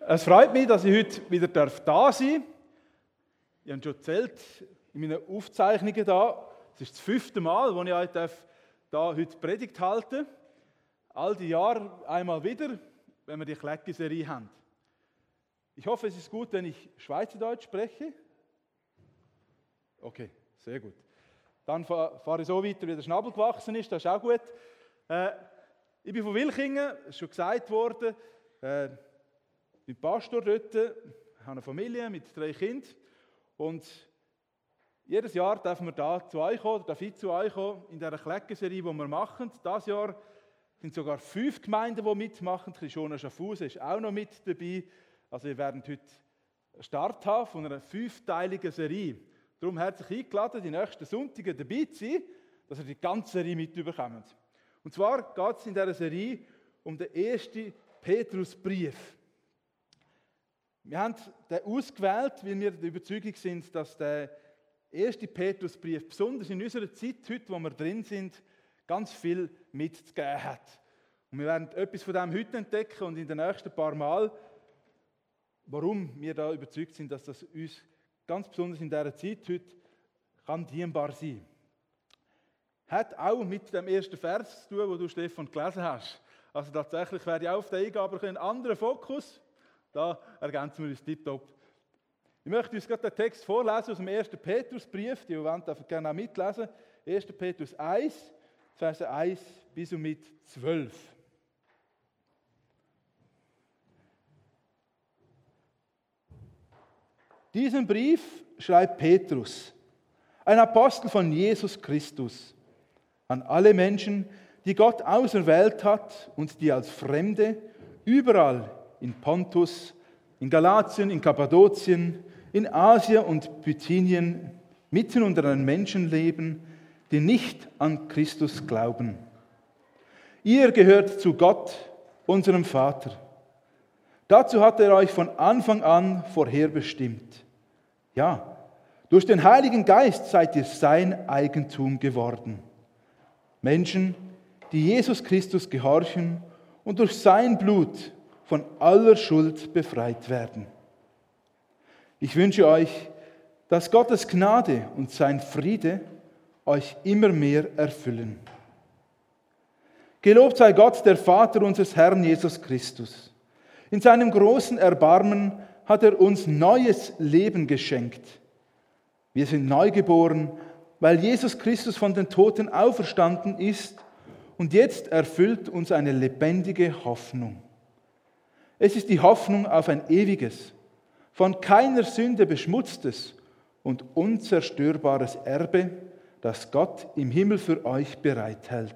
Es freut mich, dass ich heute wieder da sein darf. Ich habe schon erzählt, in meinen Aufzeichnungen da. Es ist das 5. Mal, wo ich euch heute Predigt halten darf. All die Jahre einmal wieder, wenn wir die Klecki-Serie haben. Ich hoffe, es ist gut, wenn ich Schweizerdeutsch spreche. Okay, sehr gut. Dann fahre ich so weiter, wie der Schnabel gewachsen ist. Das ist auch gut. Ich bin von Wilchingen, es ist schon gesagt worden. Ich bin Pastor dort, habe eine Familie mit 3 Kindern. Und jedes Jahr dürfen wir da zu euch kommen, darf ich zu euch kommen, in dieser Klecki-Serie, die wir machen. Dieses Jahr sind sogar 5 Gemeinden, die mitmachen. Christiana Schaffhausen ist auch noch mit dabei. Also wir werden heute einen Start haben von einer 5-teiligen Serie. Darum herzlich eingeladen, die nächsten Sonntage dabei zu sein, dass ihr die ganze Serie mitbekommt. Und zwar geht es in dieser Serie um den 1. Petrusbrief. Wir haben den ausgewählt, weil wir der Überzeugung sind, dass der 1. Petrusbrief, besonders in unserer Zeit heute, wo wir drin sind, ganz viel mitzugeben hat. Und wir werden etwas von dem heute entdecken und in den nächsten paar Mal, warum wir da überzeugt sind, dass das uns ganz besonders in dieser Zeit heute kann dienbar sein. Hat auch mit dem ersten Vers zu tun, den du, Stefan, gelesen hast. Also tatsächlich werde ich auf den eingehen, aber einen anderen Fokus. Da ergänzen wir uns tipptopp. Ich möchte uns gerade den Text vorlesen aus dem 1. Petrusbrief. Die wollen dürfen gerne auch mitlesen. 1. Petrus 1, Verse 1 bis und mit 12. Diesen Brief schreibt Petrus, ein Apostel von Jesus Christus, an alle Menschen, die Gott auserwählt hat und die als Fremde überall in Pontus, in Galatien, in Kappadokien, in Asien und Bithynien mitten unter den Menschen leben, die nicht an Christus glauben. Ihr gehört zu Gott, unserem Vater. Dazu hat er euch von Anfang an vorherbestimmt. Ja, durch den Heiligen Geist seid ihr sein Eigentum geworden. Menschen, die Jesus Christus gehorchen und durch sein Blut von aller Schuld befreit werden. Ich wünsche euch, dass Gottes Gnade und sein Friede euch immer mehr erfüllen. Gelobt sei Gott, der Vater unseres Herrn Jesus Christus. In seinem großen Erbarmen hat er uns neues Leben geschenkt. Wir sind neugeboren, weil Jesus Christus von den Toten auferstanden ist und jetzt erfüllt uns eine lebendige Hoffnung. Es ist die Hoffnung auf ein ewiges, von keiner Sünde beschmutztes und unzerstörbares Erbe, das Gott im Himmel für euch bereithält.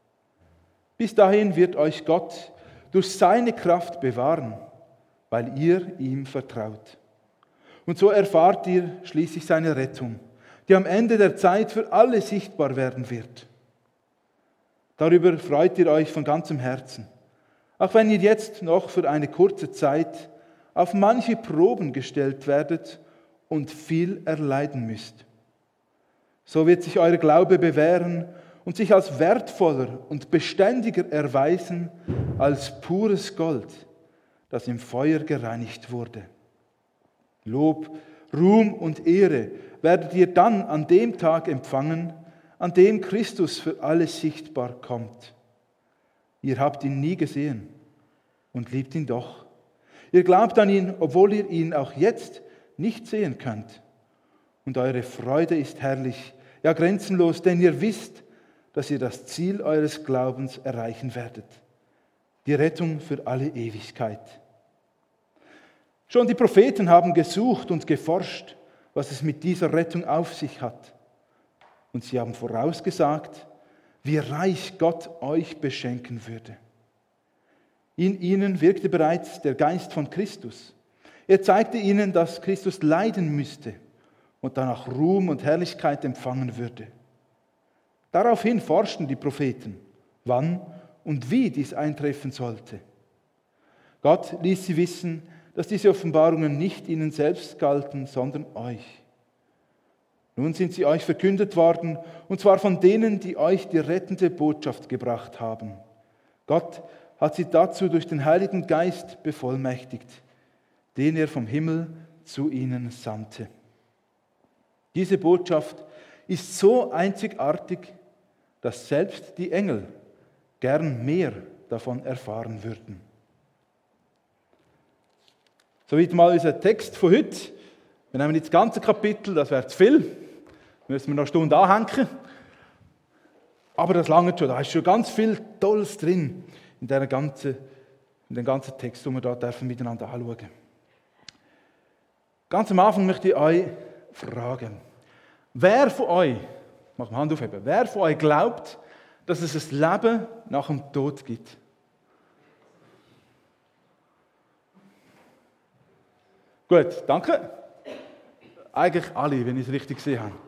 Bis dahin wird euch Gott durch seine Kraft bewahren, weil ihr ihm vertraut. Und so erfahrt ihr schließlich seine Rettung, die am Ende der Zeit für alle sichtbar werden wird. Darüber freut ihr euch von ganzem Herzen, auch wenn ihr jetzt noch für eine kurze Zeit auf manche Proben gestellt werdet und viel erleiden müsst. So wird sich euer Glaube bewähren und sich als wertvoller und beständiger erweisen als pures Gold, das im Feuer gereinigt wurde. Lob, Ruhm und Ehre werdet ihr dann an dem Tag empfangen, an dem Christus für alle sichtbar kommt. Ihr habt ihn nie gesehen und liebt ihn doch. Ihr glaubt an ihn, obwohl ihr ihn auch jetzt nicht sehen könnt. Und eure Freude ist herrlich, ja grenzenlos, denn ihr wisst, dass ihr das Ziel eures Glaubens erreichen werdet. Die Rettung für alle Ewigkeit. Schon die Propheten haben gesucht und geforscht, was es mit dieser Rettung auf sich hat. Und sie haben vorausgesagt, wie reich Gott euch beschenken würde. In ihnen wirkte bereits der Geist von Christus. Er zeigte ihnen, dass Christus leiden müsste und danach Ruhm und Herrlichkeit empfangen würde. Daraufhin forschten die Propheten, wann und wie dies eintreffen sollte. Gott ließ sie wissen, dass diese Offenbarungen nicht ihnen selbst galten, sondern euch. Nun sind sie euch verkündet worden, und zwar von denen, die euch die rettende Botschaft gebracht haben. Gott hat sie dazu durch den Heiligen Geist bevollmächtigt, den er vom Himmel zu ihnen sandte. Diese Botschaft ist so einzigartig, dass selbst die Engel gern mehr davon erfahren würden. Soweit mal unser Text von heute. Wir nehmen jetzt das ganze Kapitel, das wäre zu viel. Müssen wir noch eine Stunde anhängen. Aber das lange schon, da ist schon ganz viel Tolles drin in dem ganzen Text, den wir da miteinander anschauen dürfen. Ganz am Anfang möchte ich euch fragen, wer von euch, mach mal Hand aufheben, wer von euch glaubt, dass es ein Leben nach dem Tod gibt? Gut, danke. Eigentlich alle, wenn ich es richtig gesehen habe.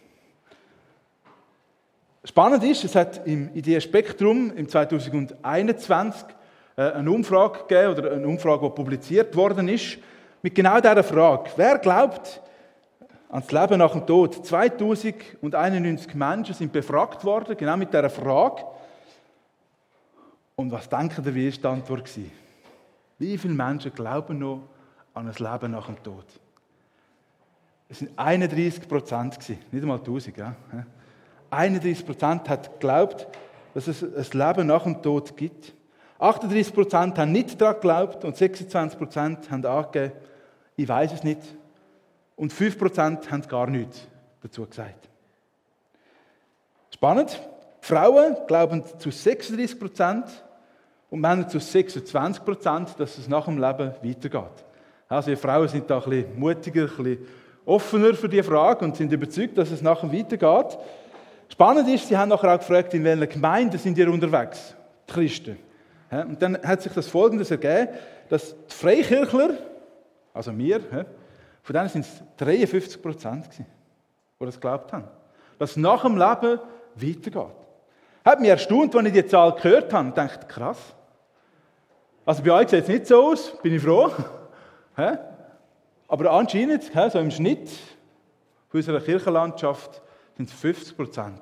Spannend ist, es hat im Ideenspektrum im 2021 eine Umfrage gegeben, oder eine Umfrage, die publiziert worden ist, mit genau dieser Frage. Wer glaubt an das Leben nach dem Tod? 2091 Menschen sind befragt worden, genau mit dieser Frage. Und was denken ihr, wie ist die Antwort gewesen? Wie viele Menschen glauben noch an ein Leben nach dem Tod? Es waren 31%, nicht einmal 1000. Ja? 31% hat geglaubt, dass es ein Leben nach dem Tod gibt. 38% haben nicht daran geglaubt und 26% haben angegeben, ich weiß es nicht. Und 5% haben gar nichts dazu gesagt. Spannend. Frauen glauben zu 36% und Männer zu 26%, dass es nach dem Leben weitergeht. Also die Frauen sind da ein bisschen mutiger, ein bisschen offener für diese Frage und sind überzeugt, dass es nachher weitergeht. Spannend ist, sie haben nachher auch gefragt, in welcher Gemeinde sind ihr unterwegs, die Christen. Und dann hat sich das Folgendes ergeben, dass die Freikirchler, also wir, von denen sind es 53%, die das geglaubt haben. Dass es nach dem Leben weitergeht. Hat mich erstaunt, als ich die Zahl gehört habe und dachte, krass. Also bei euch sieht es nicht so aus, bin ich froh. Aber anscheinend, so im Schnitt von unserer Kirchenlandschaft, sind es 50%.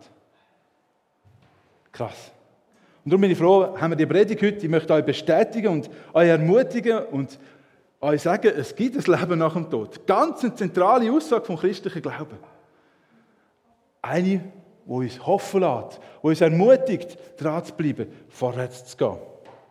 Krass. Und darum bin ich froh, haben wir die Predigt heute. Ich möchte euch bestätigen und euch ermutigen und euch sagen, es gibt ein Leben nach dem Tod. Ganz eine zentrale Aussage vom christlichen Glauben. Eine, die uns hoffen lässt, die uns ermutigt, dran zu bleiben, vorwärts zu gehen.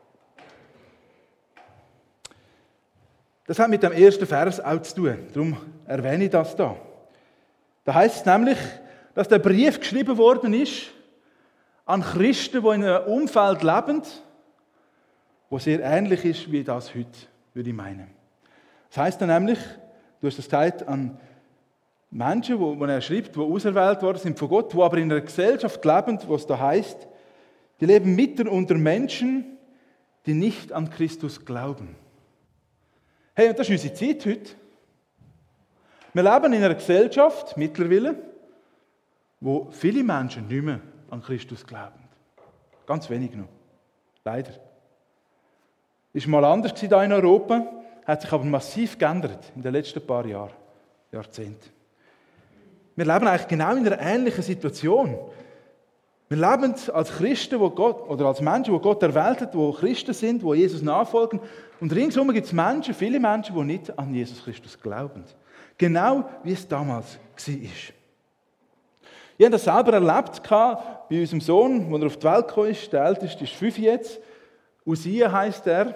Das hat mit dem ersten Vers auch zu tun. Darum erwähne ich das da. Da heißt es nämlich, dass der Brief geschrieben worden ist an Christen, die in einem Umfeld leben, das sehr ähnlich ist wie das heute, würde ich meinen. Das heisst dann nämlich, du hast es gesagt, an Menschen, die er schreibt, die auserwählt worden sind von Gott, die aber in einer Gesellschaft leben, wo es da heisst, die leben mitten unter Menschen, die nicht an Christus glauben. Hey, und das ist unsere Zeit heute. Wir leben in einer Gesellschaft mittlerweile, wo viele Menschen nicht mehr an Christus glauben. Ganz wenig noch. Leider. Ist mal anders gewesen hier in Europa, hat sich aber massiv geändert in den letzten paar Jahrzehnten. Wir leben eigentlich genau in einer ähnlichen Situation. Wir leben als Christen, wo Gott, oder als Menschen, die Gott erwählt hat, die Christen sind, die Jesus nachfolgen. Und ringsum gibt es Menschen, viele Menschen, die nicht an Jesus Christus glauben. Genau wie es damals war. Ich habe das selber erlebt bei unserem Sohn, als er auf die Welt gekommen ist. Der Älteste ist 5 jetzt. Usia heisst er.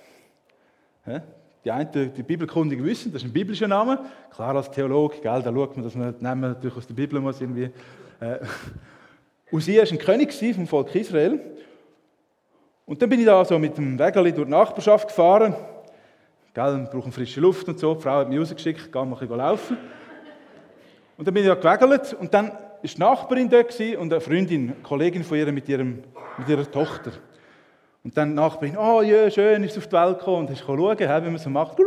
Die einen, die Bibelkundigen wissen, das ist ein biblischer Name. Klar, als Theologe, da schaut man, dass man den Namen natürlich aus der Bibel muss irgendwie. Usia war ein König vom Volk Israel. Und dann bin ich da so mit dem Wägeli durch die Nachbarschaft gefahren. Wir brauchen frische Luft und so. Die Frau hat mich rausgeschickt, geh mal ein bisschen laufen. Und dann bin ich da gewägelt und dann war die Nachbarin da und eine Freundin, eine Kollegin von ihr mit ihrer Tochter. Und dann die Nachbarin, oh ja, schön, ist auf die Welt gekommen und ist schauen, wie man so macht.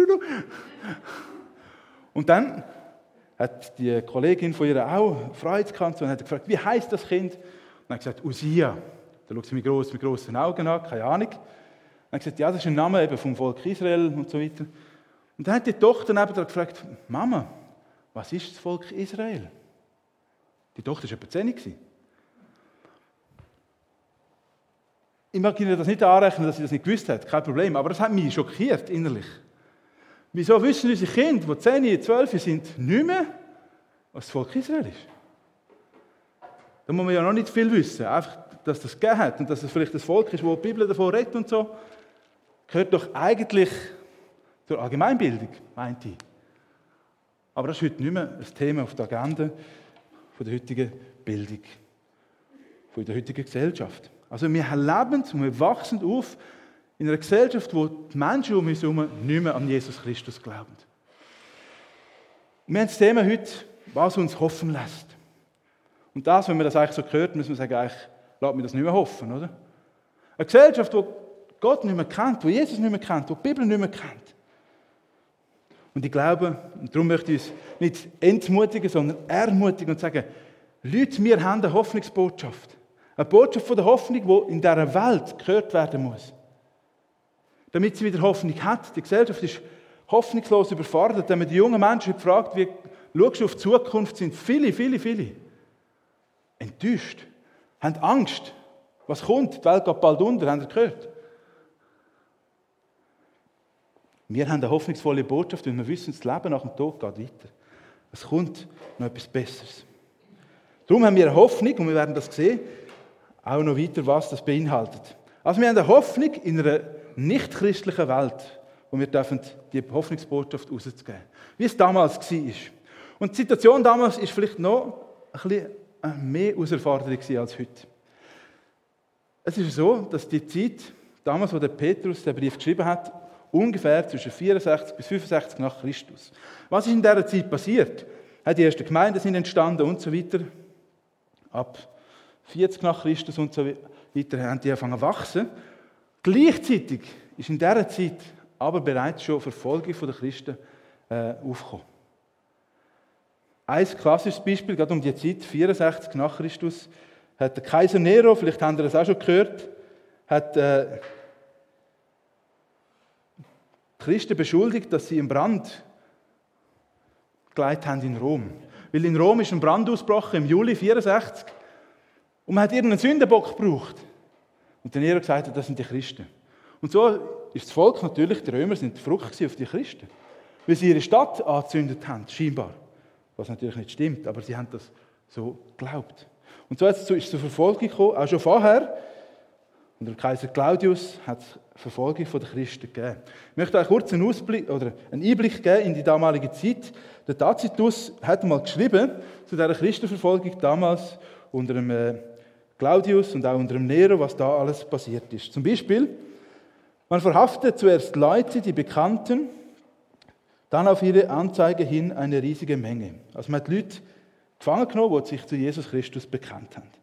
Und dann hat die Kollegin von ihr auch Freude gehabt und hat gefragt, wie heisst das Kind? Und dann hat gesagt, Usia. Da schaut sie mich mit grossen Augen an, keine Ahnung. Dann hat gesagt, ja, das ist ein Name eben vom Volk Israel und so weiter. Und dann hat die Tochter nebenan gefragt, Mama, was ist das Volk Israel? Die Tochter war etwa 10. Ich mag Ihnen das nicht anrechnen, dass sie das nicht gewusst hat, kein Problem. Aber das hat mich schockiert innerlich. Wieso wissen unsere Kinder, die 10, 12 sind, nicht mehr, was das Volk Israel ist? Da muss man ja noch nicht viel wissen. Einfach, dass das gegeben hat und dass es vielleicht das Volk ist, wo die Bibel davon redet und so, gehört doch eigentlich zur Allgemeinbildung, meint ich. Aber das ist heute nicht mehr ein Thema auf der Agenda von der heutigen Bildung, von der heutigen Gesellschaft. Also wir leben und wir wachsen auf in einer Gesellschaft, wo die Menschen um uns herum nicht mehr an Jesus Christus glauben. Und wir haben das Thema heute, was uns hoffen lässt. Und das, wenn man das eigentlich so hört, muss man sagen, eigentlich lässt mich das nicht mehr hoffen, oder? Eine Gesellschaft, die Gott nicht mehr kennt, die Jesus nicht mehr kennt, die die Bibel nicht mehr kennt. Und ich glaube, und darum möchte ich uns nicht entmutigen, sondern ermutigen und sagen, Leute, wir haben eine Hoffnungsbotschaft. Eine Botschaft von der Hoffnung, die in dieser Welt gehört werden muss. Damit sie wieder Hoffnung hat. Die Gesellschaft ist hoffnungslos überfordert. Wenn man die jungen Menschen fragt, wie schaust du auf die Zukunft, sind viele enttäuscht, haben Angst. Was kommt? Die Welt geht bald unter, habt ihr gehört? Wir haben eine hoffnungsvolle Botschaft, weil wir wissen, das Leben nach dem Tod geht weiter. Es kommt noch etwas Besseres. Darum haben wir eine Hoffnung, und wir werden das sehen, auch noch weiter, was das beinhaltet. Also wir haben eine Hoffnung in einer nicht-christlichen Welt, wo wir dürfen die Hoffnungsbotschaft rauszugeben. Wie es damals war. Und die Situation damals ist vielleicht noch ein bisschen mehr Herausforderung als heute. Es ist so, dass die Zeit, damals, wo der Petrus den Brief geschrieben hat, ungefähr zwischen 64 bis 65 nach Christus. Was ist in dieser Zeit passiert? Die ersten Gemeinden sind entstanden und so weiter. Ab 40 nach Christus und so weiter haben die angefangen zu wachsen. Gleichzeitig ist in dieser Zeit aber bereits schon Verfolgung der Christen aufgekommen. Ein klassisches Beispiel, gerade um die Zeit, 64 nach Christus, hat der Kaiser Nero, vielleicht habt ihr das auch schon gehört, hat die Christen beschuldigt, dass sie im Brand geleitet haben in Rom. Weil in Rom ist ein Brand ausgebrochen im Juli 64 und man hat irgendeinen Sündenbock gebraucht. Und der Nero gesagt hat, das sind die Christen. Und so ist das Volk natürlich, die Römer sind Frucht auf die Christen. Weil sie ihre Stadt angezündet haben, scheinbar. Was natürlich nicht stimmt, aber sie haben das so geglaubt. Und so ist es zur Verfolgung gekommen, auch schon vorher. Unter dem Kaiser Claudius hat es Verfolgung der Christen gegeben. Ich möchte euch kurz einen Einblick geben in die damalige Zeit. Der Tacitus hat mal geschrieben zu dieser Christenverfolgung damals unter dem Claudius und auch unter dem Nero, was da alles passiert ist. Zum Beispiel, man verhaftet zuerst Leute, die Bekannten, dann auf ihre Anzeige hin eine riesige Menge. Also man hat Leute gefangen genommen, die sich zu Jesus Christus bekannt haben.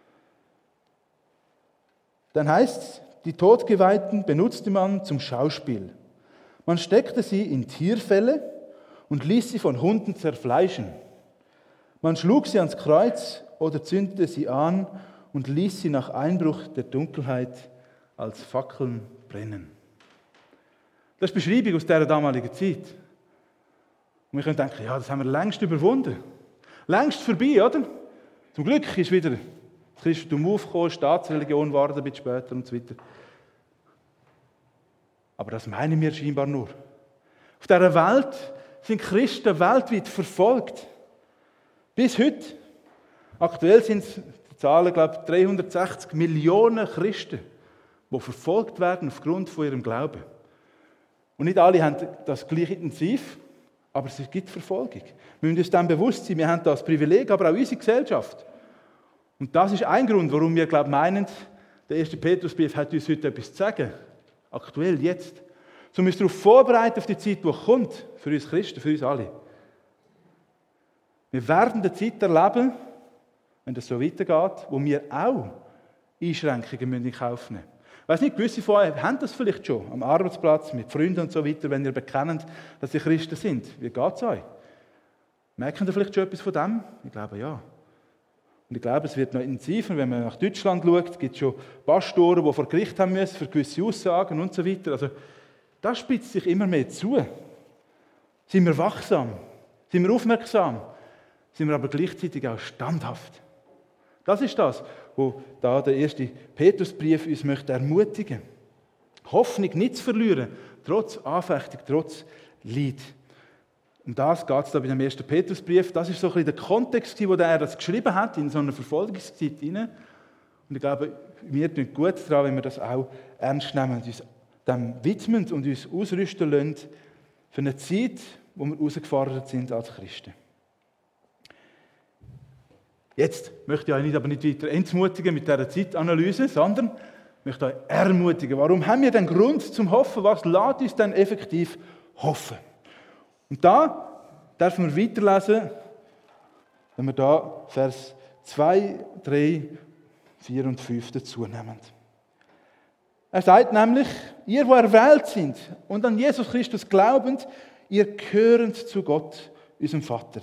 Dann heißt es, die Todgeweihten benutzte man zum Schauspiel. Man steckte sie in Tierfelle und ließ sie von Hunden zerfleischen. Man schlug sie ans Kreuz oder zündete sie an und ließ sie nach Einbruch der Dunkelheit als Fackeln brennen. Das ist die Beschreibung aus dieser damaligen Zeit. Und wir können denken, ja, das haben wir längst überwunden. Längst vorbei, oder? Zum Glück ist wieder das Christentum aufgekommen, Staatsreligion geworden, ein bisschen später und so weiter. Aber das meinen wir scheinbar nur. Auf dieser Welt sind Christen weltweit verfolgt. Bis heute. Aktuell sind es die Zahlen, glaube ich, 360 Millionen Christen, die verfolgt werden aufgrund von ihrem Glauben. Und nicht alle haben das gleich intensiv, aber es gibt Verfolgung. Wir müssen uns dem bewusst sein, wir haben das Privileg, aber auch unsere Gesellschaft. Und das ist ein Grund, warum wir, glaube ich, meinen, der erste Petrusbrief hat uns heute etwas zu sagen. Aktuell, jetzt. So müssen wir darauf vorbereiten, auf die Zeit, die kommt, für uns Christen, für uns alle. Wir werden eine Zeit erleben, wenn das so weitergeht, wo wir auch Einschränkungen in Kauf nehmen müssen. Ich weiss nicht, gewisse von euch haben das vielleicht schon, am Arbeitsplatz, mit Freunden und so weiter, wenn ihr bekennt, dass sie Christen sind. Wie geht es euch? Merken ihr vielleicht schon etwas von dem? Ich glaube, ja. Und ich glaube, es wird noch intensiver, wenn man nach Deutschland schaut, gibt es schon Pastoren, die vor Gericht haben müssen für gewisse Aussagen und so weiter. Also, das spitzt sich immer mehr zu. Sind wir wachsam? Sind wir aufmerksam? Sind wir aber gleichzeitig auch standhaft? Das ist das, wo da der erste Petrusbrief uns möchte ermutigen. Hoffnung nicht zu verlieren, trotz Anfechtung, trotz Leid. Um das geht es da bei dem 1. Petrusbrief. Das ist so ein bisschen der Kontext, wo er das geschrieben hat, in so einer Verfolgungszeit hinein. Und ich glaube, wir tun gut daran, wenn wir das auch ernst nehmen und uns dem widmen und uns ausrüsten lassen für eine Zeit, wo wir herausgefordert sind als Christen. Jetzt möchte ich euch aber nicht weiter entmutigen mit dieser Zeitanalyse, sondern möchte euch ermutigen. Warum haben wir den Grund zum Hoffen? Was lässt uns denn effektiv hoffen? Und da dürfen wir weiterlesen, wenn wir da Vers 2, 3, 4 und 5 dazu nehmen. Er sagt nämlich, ihr, die erwählt sind und an Jesus Christus glaubend, ihr gehört zu Gott, unserem Vater.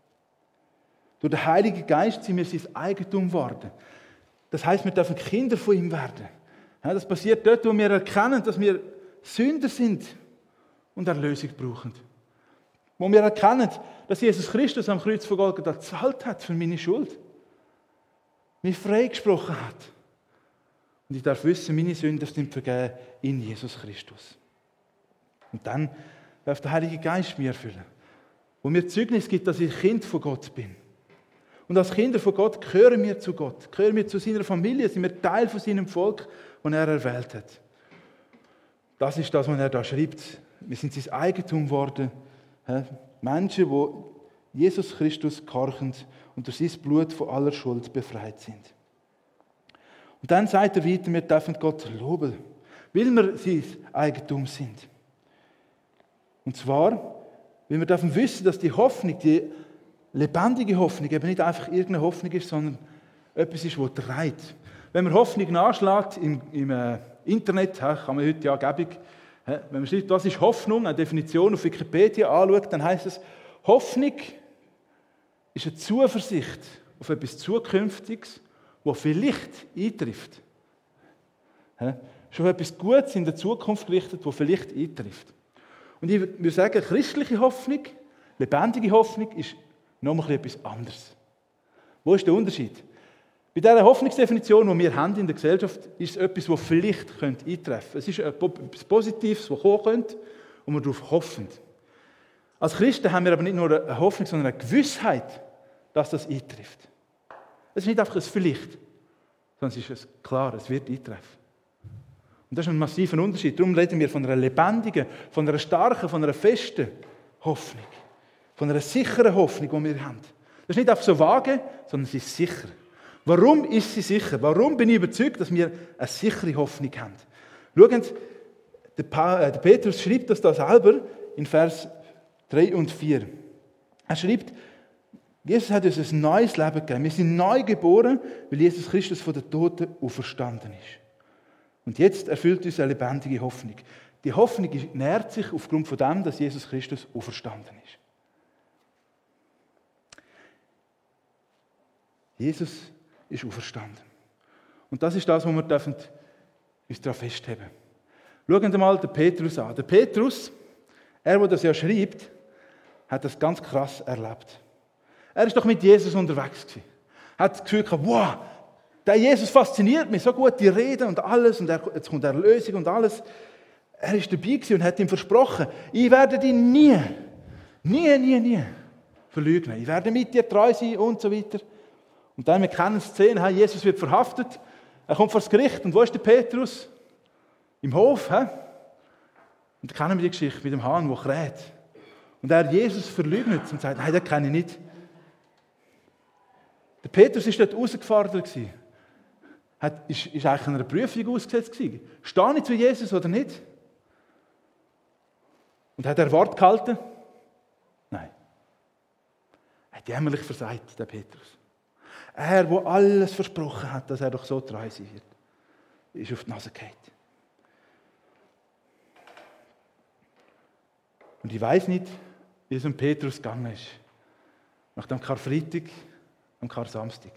Durch den Heiligen Geist sind wir sein Eigentum geworden. Das heisst, wir dürfen Kinder von ihm werden. Das passiert dort, wo wir erkennen, dass wir Sünder sind und Erlösung brauchen. Wo wir erkennen, dass Jesus Christus am Kreuz von Golgatha gezahlt hat für meine Schuld. Mich freigesprochen hat. Und ich darf wissen, meine Sünden sind vergeben in Jesus Christus. Und dann darf der Heilige Geist mir erfüllen. Wo mir Zeugnis gibt, dass ich Kind von Gott bin. Und als Kinder von Gott gehören wir zu Gott, gehören wir zu seiner Familie, sind wir Teil von seinem Volk, das er erwählt hat. Das ist das, was er da schreibt. Wir sind sein Eigentum geworden. Menschen, die Jesus Christus gehorchen und durch sein Blut von aller Schuld befreit sind. Und dann sagt er weiter, wir dürfen Gott loben, weil wir sein Eigentum sind. Und zwar, weil wir dürfen wissen, dass die Hoffnung, die lebendige Hoffnung, eben nicht einfach irgendeine Hoffnung ist, sondern etwas ist, das trägt. Wenn man Hoffnung nachschlägt im Internet, kann man heute ja gäbig, wenn man schreibt, was ist Hoffnung, eine Definition auf Wikipedia anschaut, dann heisst es, Hoffnung ist eine Zuversicht auf etwas Zukünftiges, das vielleicht eintrifft. Schon etwas Gutes in der Zukunft gerichtet, das vielleicht eintrifft. Und ich würde sagen, christliche Hoffnung, lebendige Hoffnung ist noch etwas anderes. Wo ist der Unterschied? Bei dieser Hoffnungsdefinition, die wir haben in der Gesellschaft, ist es etwas, das vielleicht eintreffen könnte. Es ist etwas Positives, das kommen könnte und wir darauf hoffen. Als Christen haben wir aber nicht nur eine Hoffnung, sondern eine Gewissheit, dass das eintrifft. Es ist nicht einfach ein Vielleicht, sondern es ist klar, es wird eintreffen. Und das ist ein massiver Unterschied. Darum reden wir von einer lebendigen, von einer starken, von einer festen Hoffnung. Von einer sicheren Hoffnung, die wir haben. Das ist nicht einfach so vage, sondern sie ist sicher. Warum ist sie sicher? Warum bin ich überzeugt, dass wir eine sichere Hoffnung haben? Schauen, der Petrus schreibt das da selber in Vers 3 und 4. Er schreibt, Jesus hat uns ein neues Leben gegeben. Wir sind neu geboren, weil Jesus Christus von den Toten auferstanden ist. Und jetzt erfüllt uns eine lebendige Hoffnung. Die Hoffnung nährt sich aufgrund von dem, dass Jesus Christus auferstanden ist. Jesus ist auferstanden. Und das ist das, was wir uns daran festheben. Schauen Sie mal den Petrus an. Der Petrus, der das ja schreibt, hat das ganz krass erlebt. Er ist doch mit Jesus unterwegs gewesen. Er hat das Gefühl gehabt, wow, der Jesus fasziniert mich, so gut die Reden und alles, und jetzt kommt Erlösung und alles. Er ist dabei gewesen und hat ihm versprochen, ich werde dich nie verleugnen. Ich werde mit dir treu sein und so weiter. Und dann, wir kennen die Szene, Jesus wird verhaftet, er kommt vor das Gericht. Und wo ist der Petrus? Im Hof. Und dann kennen wir die Geschichte mit dem Hahn, der kräht. Und er Jesus verleugnet und sagt, nein, den kenne ich nicht. Der Petrus war dort herausgefordert. Ist eigentlich einer Prüfung ausgesetzt gewesen. Stehe ich zu Jesus oder nicht? Und hat er Wort gehalten? Nein. Er hat jämmerlich versagt, der Petrus. Er, der alles versprochen hat, dass er doch so treu sein wird, ist auf die Nase gefallen. Und ich weiss nicht, wie es um Petrus gegangen ist. Nach dem Karfreitag, am Karsamstag.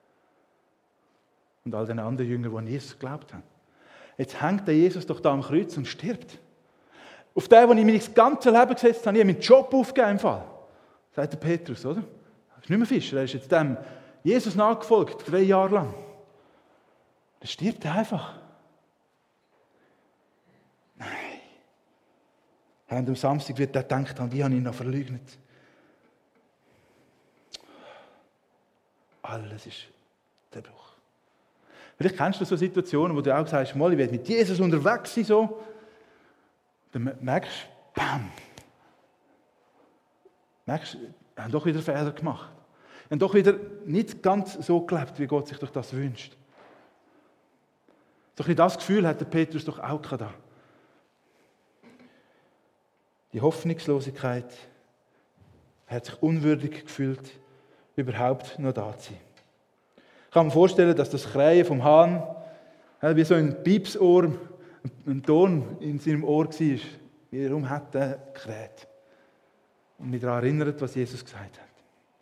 Und all den anderen Jüngern, die an Jesus geglaubt haben. Jetzt hängt der Jesus doch da am Kreuz und stirbt. Auf den, den ich mein ganzes Leben gesetzt habe, ich habe meinen Job aufgegeben im Fall. Sagt der Petrus, oder? Er ist nicht mehr Fischer, er ist jetzt dem Jesus nachgefolgt, 3 Jahre lang. Dann stirbt er einfach. Nein. Und am Samstag wird er gedacht haben, wie habe ich ihn noch verleugnet. Alles ist der Bruch. Vielleicht kennst du so Situationen, wo du auch sagst, mal, ich werde mit Jesus unterwegs sein, so. Dann merkst du, bam. Merkst du, wir haben doch wieder Fehler gemacht. Wir haben doch wieder nicht ganz so gelebt, wie Gott sich doch das wünscht. So ein bisschen das Gefühl hat der Petrus doch auch da. Die Hoffnungslosigkeit, er hat sich unwürdig gefühlt, überhaupt noch da zu sein. Ich kann mir vorstellen, dass das Krähen vom Hahn wie so ein Piepsohr, ein Ton in seinem Ohr war. Warum hat er gekräht? Und mich daran erinnert, was Jesus gesagt hat.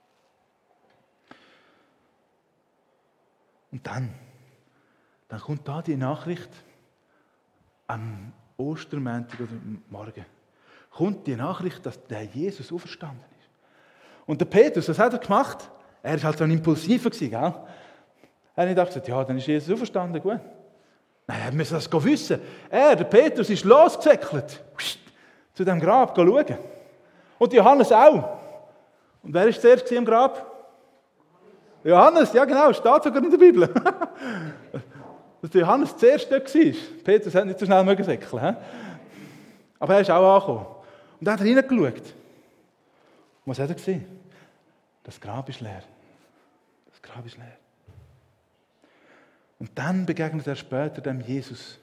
Und dann kommt da die Nachricht am Ostermontag oder Morgen. Kommt die Nachricht, dass der Jesus auferstanden ist. Und der Petrus, was hat er gemacht? Er war halt so ein Impulsiver, gell? Er hat nicht gedacht, ja, dann ist Jesus auferstanden, gut. Nein, er musste das wissen. Der Petrus, ist losgesäckelt, zu dem Grab schauen. Und Johannes auch. Und wer war zuerst am Grab? Johannes, ja genau, steht sogar in der Bibel. Dass Johannes zuerst dort war. Petrus hat nicht so schnell säckeln. Aber er ist auch angekommen. Und dann hat er hineingeschaut. Und was hat er gesehen? Das Grab ist leer. Das Grab ist leer. Und dann begegnet er später dem Jesus.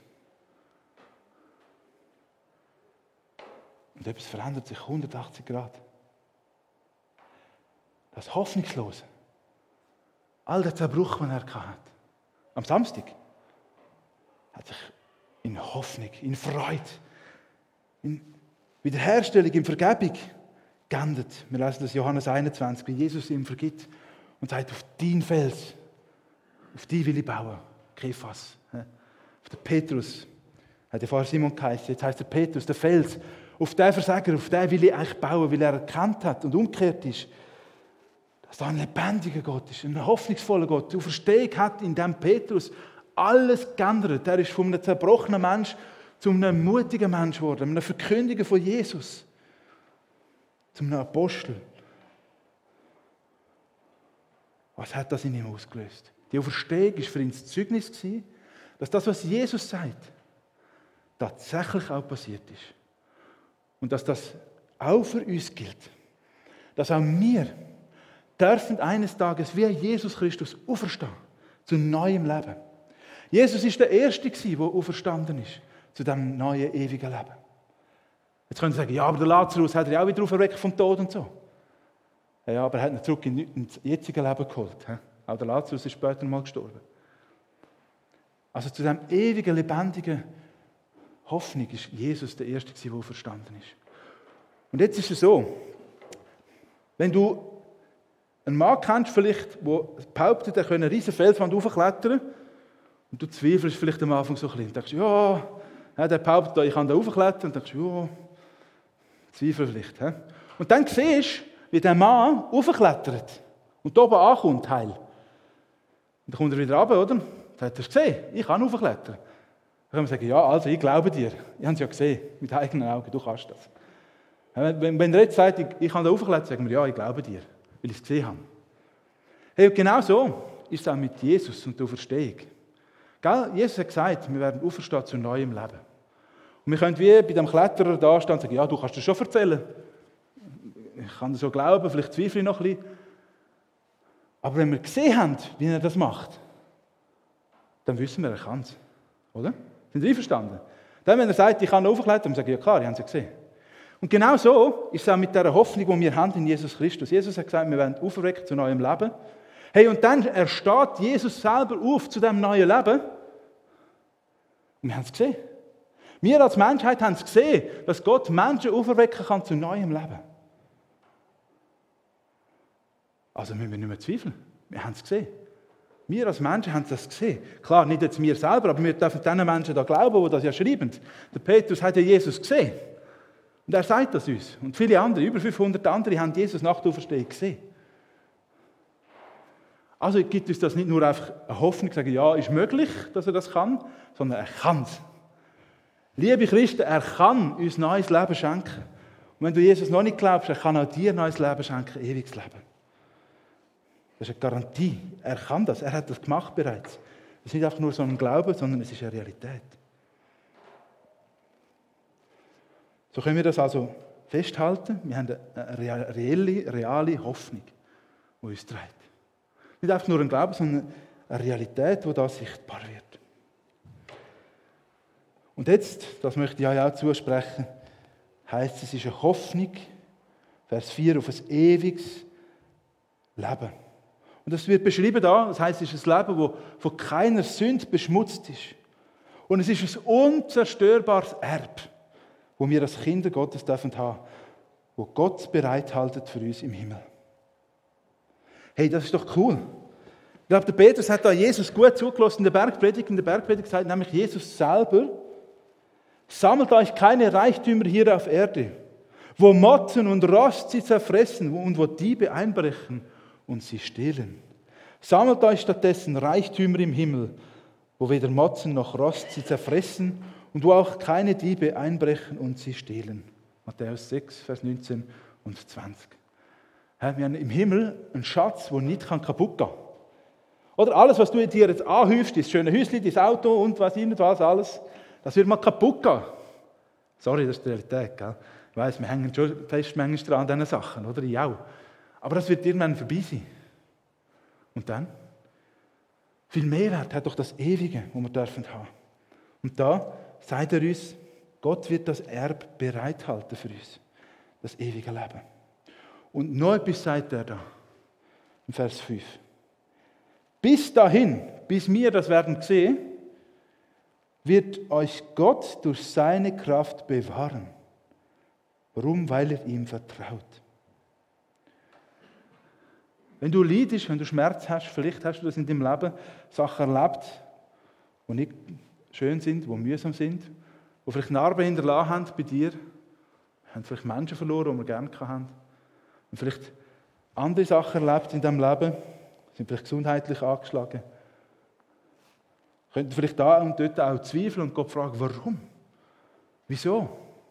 Und etwas verändert sich 180 Grad. Das Hoffnungslose. All der Zerbruch, den er hatte. Am Samstag hat sich in Hoffnung, in Freude, in Wiederherstellung, in Vergebung geändert. Wir lesen das Johannes 21, wie Jesus ihm vergibt und sagt, auf deinen Fels, auf die will ich bauen. Kephas. Auf den Petrus. Hat ja vorher Simon geheißen. Jetzt heisst der Petrus, der Fels. Auf den Versager, auf den will ich eigentlich bauen, weil er erkannt hat und umgekehrt ist, dass da ein lebendiger Gott ist, ein hoffnungsvoller Gott. Die Auferstehung hat in dem Petrus alles geändert. Er ist von einem zerbrochenen Mensch zu einem mutigen Mensch geworden, einem Verkündiger von Jesus, zu einem Apostel. Was hat das in ihm ausgelöst? Die Auferstehung war für ihn das Zeugnis, dass das, was Jesus sagt, tatsächlich auch passiert ist. Und dass das auch für uns gilt. Dass auch wir dürfen eines Tages wie Jesus Christus auferstehen zu neuem Leben. Jesus ist der Erste, der auferstanden ist zu diesem neuen, ewigen Leben. Jetzt können Sie sagen, ja, aber der Lazarus hat er auch wieder auferweckt vom Tod und so. Ja, aber er hat ihn zurück ins jetzige Leben geholt. Auch der Lazarus ist später mal gestorben. Also zu diesem ewigen, lebendigen Hoffnung ist Jesus der Erste, der auferstanden ist. Und jetzt ist es so, wenn du einen Mann kennst, vielleicht, der behauptet, er könne eine riesige Felswand hochklettern und du zweifelst vielleicht am Anfang so ein bisschen und denkst, ja, der behauptet, ich kann da hochklettern und denkst, ja, zweifel vielleicht. Und dann siehst du, wie der Mann hochklettert und da oben ankommt, heil. Und dann kommt er wieder runter, oder? Dann hat er gesehen, ich kann hochklettern. Dann kann man sagen, ja, also ich glaube dir. Ich habe es ja gesehen, mit eigenen Augen, du kannst das. Wenn er jetzt sagt, ich kann da hochklettern, sagen wir, ja, ich glaube dir, weil ich es gesehen habe. Hey, und genau so ist es auch mit Jesus und der Auferstehung. Gell? Jesus hat gesagt, wir werden auferstehen zu neuem Leben. Und wir können wie bei dem Kletterer da stehen und sagen, ja, du kannst das schon erzählen. Ich kann das so glauben, vielleicht zweifle ich noch ein bisschen. Aber wenn wir gesehen haben, wie er das macht, dann wissen wir, er kann es. Oder? Sind Sie einverstanden? Dann, wenn er sagt, ich kann hochklettern, dann sagen wir, ja klar, ich habe es ja gesehen. Und genau so ist es auch mit dieser Hoffnung, die wir haben in Jesus Christus. Jesus hat gesagt, wir werden auferweckt zu neuem Leben. Hey, und dann ersteht Jesus selber auf zu diesem neuen Leben. Und wir haben es gesehen. Wir als Menschheit haben es gesehen, dass Gott Menschen auferwecken kann zu neuem Leben. Also müssen wir nicht mehr zweifeln. Wir haben es gesehen. Wir als Menschen haben das gesehen. Klar, nicht jetzt wir selber, aber wir dürfen diesen Menschen da glauben, die das ja schreiben. Der Petrus hat ja Jesus gesehen. Und er sagt das uns. Und viele andere, über 500 andere, haben Jesus nach der Auferstehung gesehen. Also gibt uns das nicht nur einfach eine Hoffnung, sagen, ja, ist möglich, dass er das kann, sondern er kann es. Liebe Christen, er kann uns neues Leben schenken. Und wenn du Jesus noch nicht glaubst, er kann auch dir neues Leben schenken, ewiges Leben. Das ist eine Garantie. Er kann das. Er hat das gemacht bereits. Das ist nicht einfach nur so ein Glaube, sondern es ist eine Realität. So können wir das also festhalten. Wir haben eine reale Hoffnung, die uns trägt. Nicht einfach nur ein Glaube, sondern eine Realität, die da sichtbar wird. Und jetzt, das möchte ich euch auch zusprechen, heisst es ist eine Hoffnung, Vers 4, auf ein ewiges Leben. Und das wird beschrieben da, das heisst, es ist ein Leben, das von keiner Sünde beschmutzt ist. Und es ist ein unzerstörbares Erbe, das wir als Kinder Gottes dürfen haben, das Gott bereithält für uns im Himmel. Hey, das ist doch cool. Ich glaube, der Petrus hat da Jesus gut zugelassen in der Bergpredigt. In der Bergpredigt sagt nämlich Jesus selber: Sammelt euch keine Reichtümer hier auf Erde, wo Motten und Rost sie zerfressen und wo Diebe einbrechen und sie stehlen. Sammelt euch stattdessen Reichtümer im Himmel, wo weder Motten noch Rost sie zerfressen und wo auch keine Diebe einbrechen und sie stehlen. Matthäus 6, Vers 19 und 20. Wir haben im Himmel einen Schatz, der nicht kaputt gehen kann. Oder alles, was du dir jetzt anhäufst, das schöne Häuschen, das Auto und was immer was alles, das wird mal kaputt gehen. Sorry, das ist die Realität. Gell? Ich weiss, wir hängen schon fest manchmal dran an diesen Sachen, oder? Ich auch. Aber das wird irgendwann vorbei sein. Und dann? Viel Mehrwert hat doch das Ewige, das wir dürfen haben. Und da sagt er uns, Gott wird das Erbe bereithalten für uns. Das ewige Leben. Und noch etwas sagt er da, im Vers 5. Bis dahin, bis wir das werden sehen, wird euch Gott durch seine Kraft bewahren. Warum? Weil ihr ihm vertraut. Wenn du leidest, wenn du Schmerz hast, vielleicht hast du das in deinem Leben, Sachen erlebt, die nicht schön sind, die mühsam sind, die vielleicht Narben hinterlassen haben bei dir, haben vielleicht Menschen verloren, die wir gerne haben, und vielleicht andere Sachen erlebt in diesem Leben, sind vielleicht gesundheitlich angeschlagen, könnten vielleicht da und dort auch zweifeln und Gott fragen, warum? Wieso?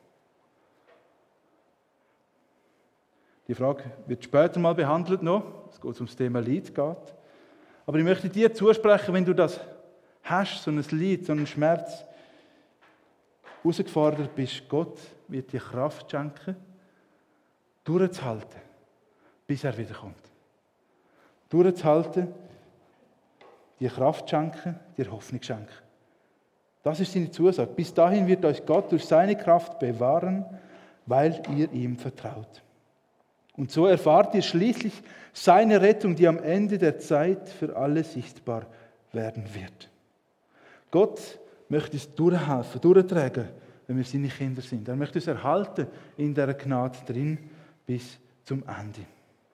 Die Frage wird später mal behandelt noch, es geht ums Thema Leid geht. Aber ich möchte dir zusprechen, wenn du das hast, so ein Leid, so einen Schmerz, herausgefordert bist, Gott wird dir Kraft schenken, durchzuhalten, bis er wiederkommt. Durchzuhalten, dir Kraft schenken, dir Hoffnung schenken. Das ist seine Zusage. Bis dahin wird euch Gott durch seine Kraft bewahren, weil ihr ihm vertraut. Und so erfahrt ihr schließlich seine Rettung, die am Ende der Zeit für alle sichtbar werden wird. Gott möchte uns durchhelfen, durchtragen, wenn wir seine Kinder sind. Er möchte uns erhalten in dieser Gnade drin bis zum Ende.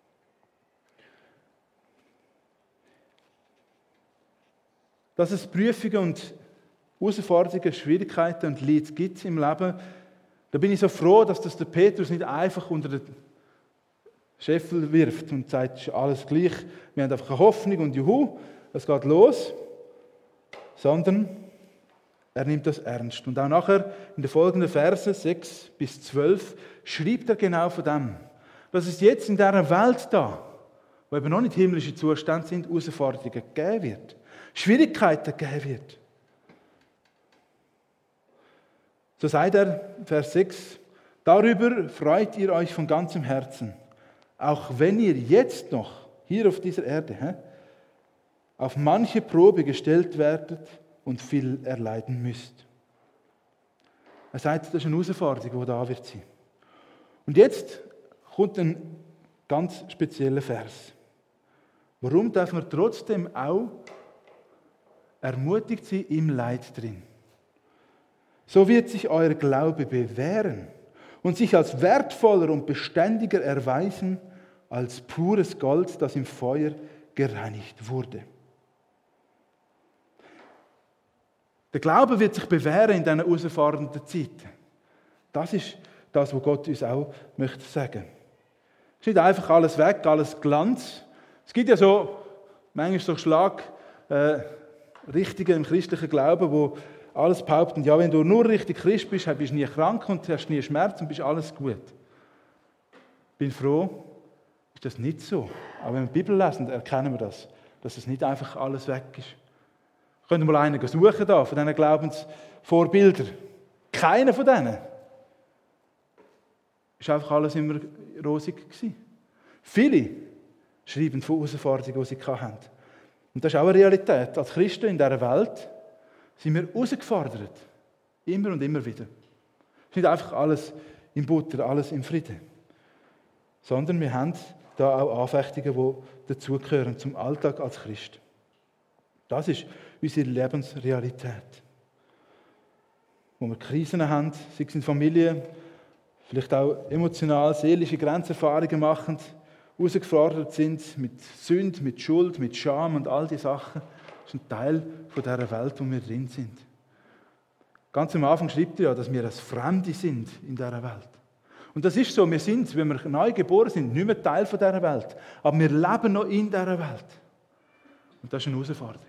Dass es Prüfungen und Herausforderungen, Schwierigkeiten und Leid gibt im Leben, da bin ich so froh, dass das der Petrus nicht einfach unter den Scheffel wirft und sagt, es ist alles gleich, wir haben einfach eine Hoffnung und juhu, es geht los, sondern er nimmt das ernst. Und auch nachher in den folgenden Versen 6 bis 12 schreibt er genau von dem, dass es jetzt in dieser Welt da, wo eben noch nicht himmlische Zustände sind, Herausforderungen geben wird, Schwierigkeiten geben wird. So sagt er, Vers 6, darüber freut ihr euch von ganzem Herzen, auch wenn ihr jetzt noch hier auf dieser Erde auf manche Probe gestellt werdet und viel erleiden müsst. Er sagt, das ist eine Herausforderung, die da wird sein. Und jetzt kommt ein ganz spezieller Vers. Warum darf man trotzdem auch ermutigt sein im Leid drin? So wird sich euer Glaube bewähren und sich als wertvoller und beständiger erweisen als pures Gold, das im Feuer gereinigt wurde. Der Glaube wird sich bewähren in diesen herausfordernden Zeiten. Das ist das, was Gott uns auch möchte sagen. Es ist nicht einfach alles weg, alles Glanz. Es gibt ja so manchmal so Schlagrichtungen im christlichen Glauben, wo alles behaupten, ja, wenn du nur richtig Christ bist, bist du nie krank und hast nie Schmerz und bist alles gut. Ich bin froh, ist das nicht so. Aber wenn wir die Bibel lesen, erkennen wir das, dass es nicht einfach alles weg ist. Könnt ihr mal einen suchen da, von diesen Glaubensvorbildern. Keiner von denen ist einfach alles immer rosig gewesen. Viele schreiben von Herausforderungen, die sie hatten. Und das ist auch eine Realität. Als Christen in dieser Welt sind wir herausgefordert. Immer und immer wieder. Es ist nicht einfach alles in Butter, alles im Frieden. Sondern wir haben da auch Anfechtungen, die dazugehören zum Alltag als Christ. Das ist unsere Lebensrealität. Wo wir Krisen haben, sei es in Familien, vielleicht auch emotional, seelische Grenzerfahrungen machen, herausgefordert sind mit Sünde, mit Schuld, mit Scham und all diese Sachen. Das ist ein Teil von dieser Welt, wo wir drin sind. Ganz am Anfang schreibt er ja, dass wir als Fremde sind in dieser Welt. Und das ist so, wir sind, wenn wir neu geboren sind, nicht mehr Teil von dieser Welt. Aber wir leben noch in dieser Welt. Und das ist eine Herausforderung.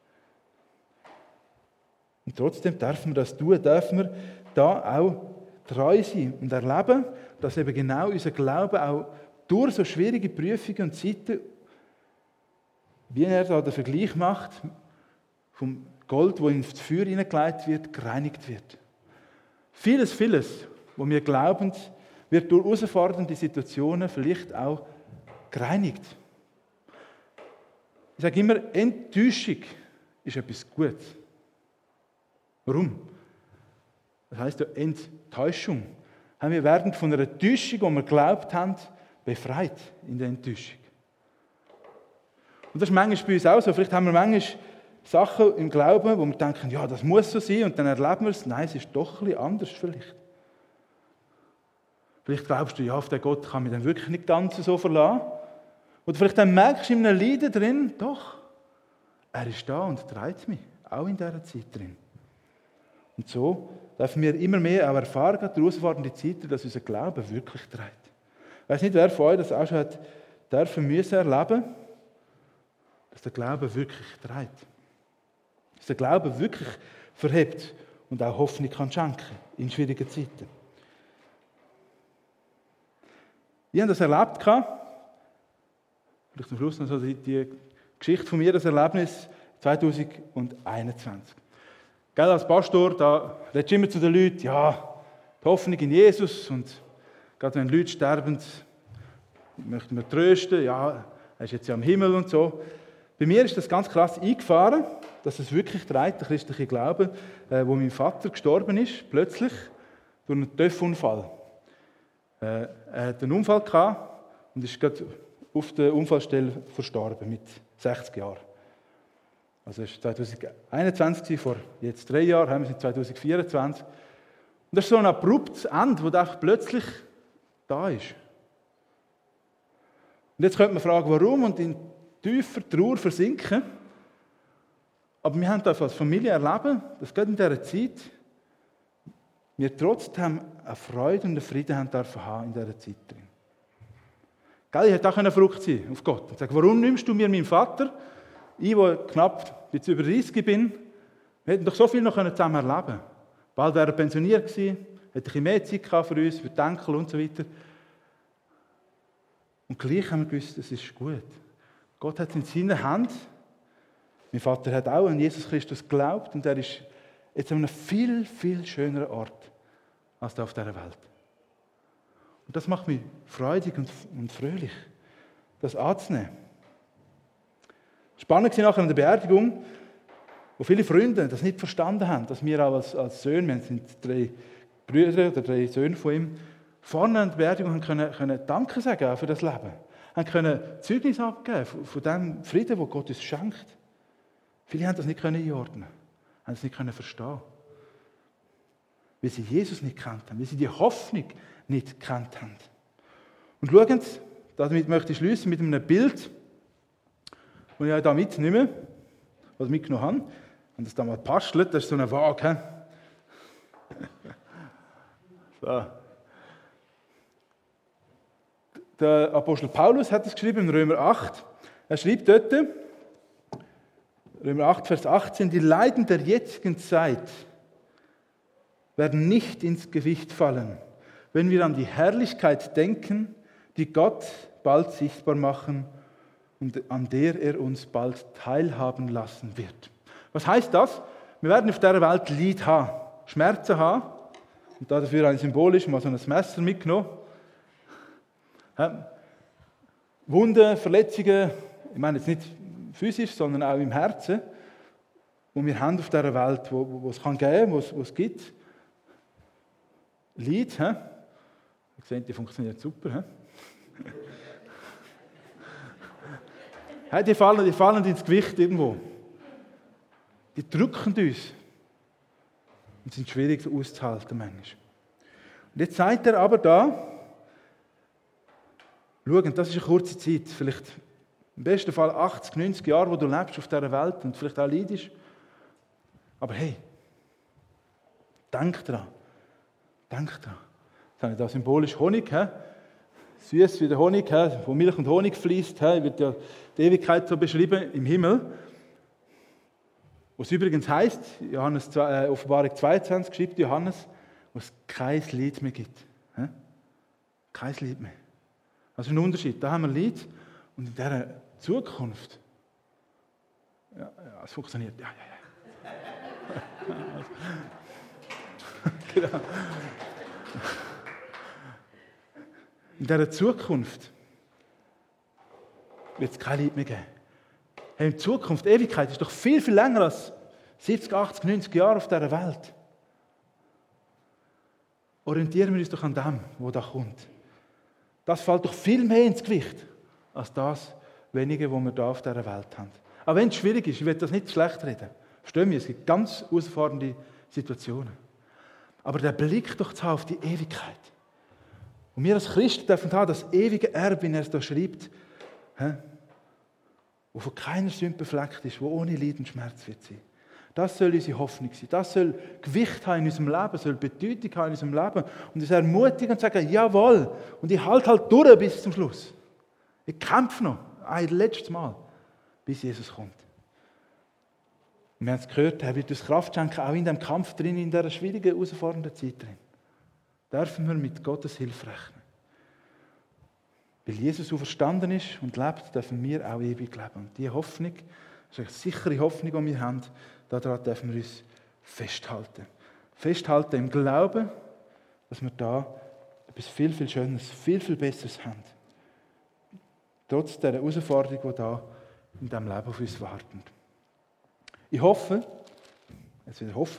Und trotzdem dürfen wir das tun, dürfen wir da auch treu sein und erleben, dass eben genau unser Glaube auch durch so schwierige Prüfungen und Zeiten, wie er da den Vergleich macht, vom Gold, das ins Feuer hineingelegt wird, gereinigt wird. Vieles, was wir glauben, wird durch herausfordernde Situationen vielleicht auch gereinigt. Ich sage immer, Enttäuschung ist etwas Gutes. Warum? Das heisst ja Enttäuschung. Wir werden von einer Täuschung, die wir geglaubt haben, befreit in der Enttäuschung. Und das ist manchmal bei uns auch so. Vielleicht haben wir manchmal Sachen im Glauben, wo wir denken, ja, das muss so sein, und dann erleben wir es. Nein, es ist doch ein bisschen anders vielleicht. Vielleicht glaubst du, ja, auf den Gott kann mich dann wirklich nicht ganz so verlassen. Oder vielleicht dann merkst du in einem Leiden drin, doch, er ist da und trägt mich, auch in dieser Zeit drin. Und so dürfen wir immer mehr auch erfahren, die herausfordernde Zeiten, dass unser Glaube wirklich trägt. Ich weiß nicht, wer von euch das auch schon hat müssen erleben, dass der Glaube wirklich trägt. Dass der Glaube wirklich verhebt und auch Hoffnung kann schenken in schwierigen Zeiten. Ich habe das erlebt, vielleicht zum Schluss noch so die Geschichte von mir, das Erlebnis 2021. Gell, als Pastor, da redest du immer zu den Leuten, ja, die Hoffnung in Jesus, und gerade wenn Leute sterben, möchten wir trösten, ja, er ist jetzt ja im Himmel und so. Bei mir ist das ganz krass eingefahren, dass es wirklich trägt, der christliche Glaube, wo mein Vater gestorben ist, plötzlich, durch einen TÜV-Unfall. Er hatte einen Unfall gehabt und ist gerade auf der Unfallstelle verstorben, mit 60 Jahren. Also es war 2021, vor jetzt 3 Jahren, haben wir es in 2024. Und das ist so ein abruptes Ende, das einfach plötzlich da ist. Und jetzt könnte man fragen, warum, und in tiefer Trauer versinken. Aber wir haben das als Familie erleben, dass gerade in dieser Zeit wir trotzdem eine Freude und einen Frieden haben in dieser Zeit drin. Gell, ich hätte auch verrückt sein auf Gott und sagen, warum nimmst du mir meinen Vater, ich, der knapp jetzt über 30 bin, wir hätten doch so viel noch zusammen erleben können. Bald wäre er pensioniert gewesen, hätte ich mehr Zeit gehabt für uns, für die Enkel und so weiter. Und gleich haben wir gewusst, es ist gut. Gott hat es in seiner Hand. Mein Vater hat auch an Jesus Christus geglaubt und er ist jetzt an einem viel, viel schöneren Ort als da auf dieser Welt. Und das macht mich freudig und fröhlich, das anzunehmen. Spannend war nachher an der Beerdigung, wo viele Freunde das nicht verstanden haben, dass wir auch als Söhne, wir sind 3 Brüder oder 3 Söhne von ihm, vorne an der Beerdigung können Danke sagen auch für das Leben. Haben können Zeugnis abgeben von dem Frieden, den Gott uns schenkt. Viele haben das nicht einordnen, haben es nicht verstehen, weil sie Jesus nicht gekannt haben, weil sie die Hoffnung nicht gekannt haben. Und schauen Sie, damit möchte ich schließen mit einem Bild, das ich euch da mitnehme, was ich mitgenommen habe. Und das da mal bastelt, das ist so eine Waage. So. Der Apostel Paulus hat es geschrieben in Römer 8. Er schreibt dort, Römer 8, Vers 18, die Leiden der jetzigen Zeit werden nicht ins Gewicht fallen, wenn wir an die Herrlichkeit denken, die Gott bald sichtbar machen und an der er uns bald teilhaben lassen wird. Was heißt das? Wir werden auf dieser Welt Leid haben, Schmerzen haben. Und dafür habe ich symbolisch mal so ein Messer mitgenommen. Wunden, Verletzungen, ich meine jetzt nicht physisch, sondern auch im Herzen, die wir haben auf dieser Welt, wo es kann geben, wo es gibt. Leid, ihr seht, die funktioniert super. Die fallen ins Gewicht irgendwo. Die drücken uns und sind schwierig auszuhalten manchmal. Und jetzt sagt er aber da, schauen, das ist eine kurze Zeit, vielleicht im besten Fall 80, 90 Jahre, wo du lebst auf dieser Welt und vielleicht auch leidest. Aber hey, denk dran. Jetzt habe ich da symbolisch Honig, süß wie der Honig, wo Milch und Honig fließt, wird ja die Ewigkeit so beschrieben im Himmel. Was übrigens heisst, Offenbarung 22 schreibt Johannes, wo es kein Leid mehr gibt. Kein Leid mehr. Also ein Unterschied. Da haben wir Leid und in dieser Zukunft, ja, es funktioniert. Ja. Genau. In dieser Zukunft wird es kein Leid mehr geben. Hey, in Zukunft, Ewigkeit ist doch viel, viel länger als 70, 80, 90 Jahre auf dieser Welt. Orientieren wir uns doch an dem, was da kommt. Das fällt doch viel mehr ins Gewicht, als das Wenige, was wir da auf dieser Welt haben. Auch wenn es schwierig ist, ich will das nicht schlecht reden. Verstehen wir, es gibt ganz herausfordernde Situationen. Aber der Blick doch zu haben auf die Ewigkeit. Und wir als Christen dürfen haben das ewige Erbe, wie er es da schreibt, wo von keiner Sünde befleckt ist, wo ohne Leid und Schmerz wird sein. Das soll unsere Hoffnung sein. Das soll Gewicht haben in unserem Leben, soll Bedeutung haben in unserem Leben. Und uns ermutigen und sagen, jawohl, und ich halte halt durch bis zum Schluss. Ich kämpfe noch, ein letztes Mal, bis Jesus kommt. Und wir haben es gehört, er wird uns Kraft schenken, auch in diesem Kampf drin, in dieser schwierigen, herausfordernden Zeit drin. Dürfen wir mit Gottes Hilfe rechnen. Weil Jesus auferstanden ist und lebt, dürfen wir auch ewig leben. Und diese Hoffnung, das ist eine sichere Hoffnung, die wir haben, daran dürfen wir uns festhalten. Festhalten im Glauben, dass wir da etwas viel, viel Schönes, viel, viel Besseres haben. Trotz der Herausforderung, die da in diesem Leben auf uns warten. Ich hoffe, ich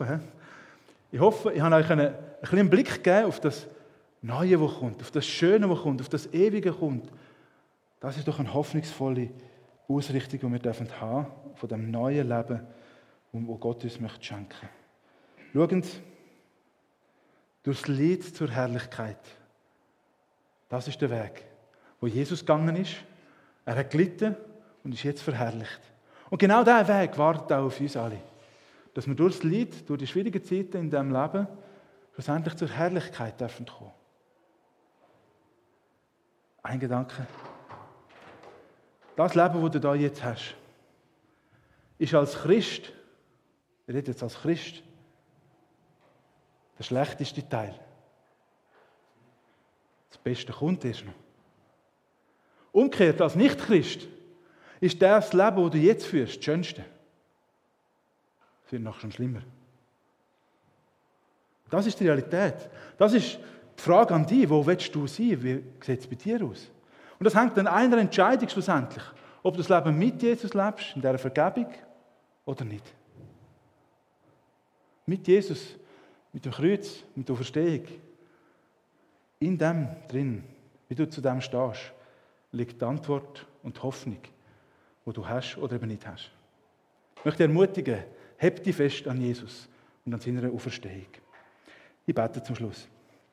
habe euch einen kleinen Blick gegeben auf das Neue, das kommt, auf das Schöne, das kommt, auf das Ewige kommt. Das ist doch eine hoffnungsvolle Ausrichtung, die wir haben dürfen, von dem neuen Leben, das Gott uns möchte schenken. Schauen, durchs Leid zur Herrlichkeit. Das ist der Weg, wo Jesus gegangen ist. Er hat gelitten und ist jetzt verherrlicht. Und genau dieser Weg wartet auch auf uns alle. Dass wir durchs Leid, durch die schwierigen Zeiten in diesem Leben, schlussendlich zur Herrlichkeit dürfen kommen. Ein Gedanke. Das Leben, das du da jetzt hast, ist als Christ, ich rede jetzt als Christ, der schlechteste Teil. Das Beste kommt erst noch. Umgekehrt, als Nicht-Christ, ist das Leben, das du jetzt führst, das Schönste. Das wird noch schon schlimmer. Das ist die Realität. Das ist die Frage an dich, wo willst du sein? Wie sieht es bei dir aus? Und das hängt an einer Entscheidung schlussendlich, ob du das Leben mit Jesus lebst, in dieser Vergebung, oder nicht. Mit Jesus, mit dem Kreuz, mit der Auferstehung. In dem drin, wie du zu dem stehst, liegt die Antwort und die Hoffnung, die du hast oder eben nicht hast. Ich möchte dich ermutigen, heb dich fest an Jesus und an seiner Auferstehung. Ich bete zum Schluss.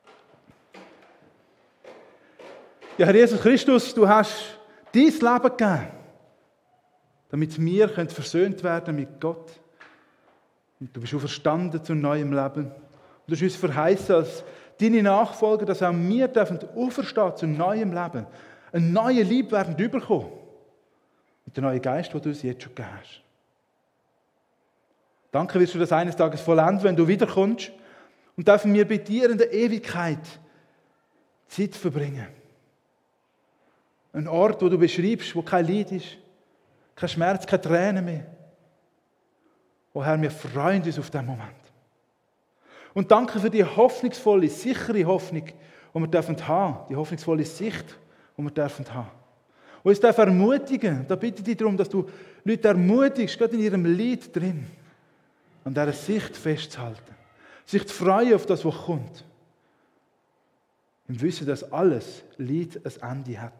Ja, Herr Jesus Christus, du hast dein Leben gegeben, damit wir versöhnt werden mit Gott. Und du bist auferstanden zu neuem Leben. Und du hast uns verheißen als deine Nachfolger, dass auch wir auferstehen zu neuem Leben. Einen neuen Leib werden überkommen. Mit dem neuen Geist, den du uns jetzt schon gegeben hast. Danke, wirst du das eines Tages vollenden, wenn du wiederkommst. Und dürfen wir bei dir in der Ewigkeit Zeit verbringen. Ein Ort, wo du beschreibst, wo kein Leid ist, kein Schmerz, keine Tränen mehr. Oh Herr, wir freuen uns auf diesen Moment. Und danke für die hoffnungsvolle, sichere Hoffnung, die wir dürfen haben, die hoffnungsvolle Sicht, die wir dürfen haben. Und uns darf ermutigen, da bitte ich dich darum, dass du Leute ermutigst, gerade in ihrem Leid drin, an dieser Sicht festzuhalten, sich zu freuen auf das, was kommt. Im Wissen, dass alles Leid ein Ende hat.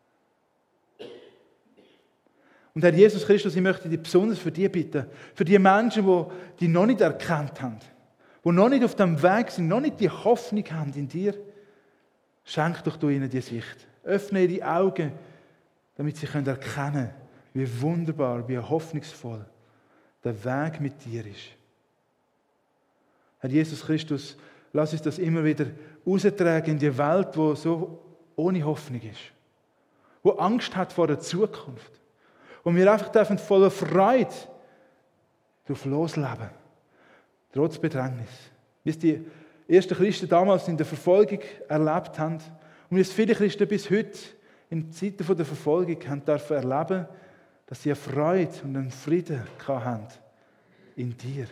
Und Herr Jesus Christus, ich möchte dich besonders für die bitten, für die Menschen, die dich noch nicht erkannt haben, die noch nicht auf dem Weg sind, noch nicht die Hoffnung haben in dir, schenk doch du ihnen die Sicht. Öffne ihre Augen, damit sie erkennen können, wie wunderbar, wie hoffnungsvoll der Weg mit dir ist. Herr Jesus Christus, lass uns das immer wieder raustragen in die Welt, die so ohne Hoffnung ist, die Angst hat vor der Zukunft. Und wir einfach dürfen voller Freude darauf losleben, trotz Bedrängnis. Wie es die ersten Christen damals in der Verfolgung erlebt haben und wie es viele Christen bis heute in Zeiten der Verfolgung haben dürfen erleben, dass sie eine Freude und einen Frieden haben in dir.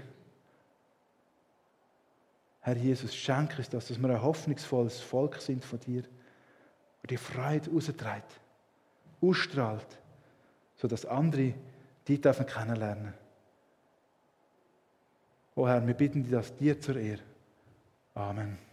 Herr Jesus, schenke uns das, dass wir ein hoffnungsvolles Volk sind von dir, und die Freude rausträgt, ausstrahlt, sodass andere dich kennenlernen dürfen. O Herr, wir bitten dich das dir zur Ehre. Amen.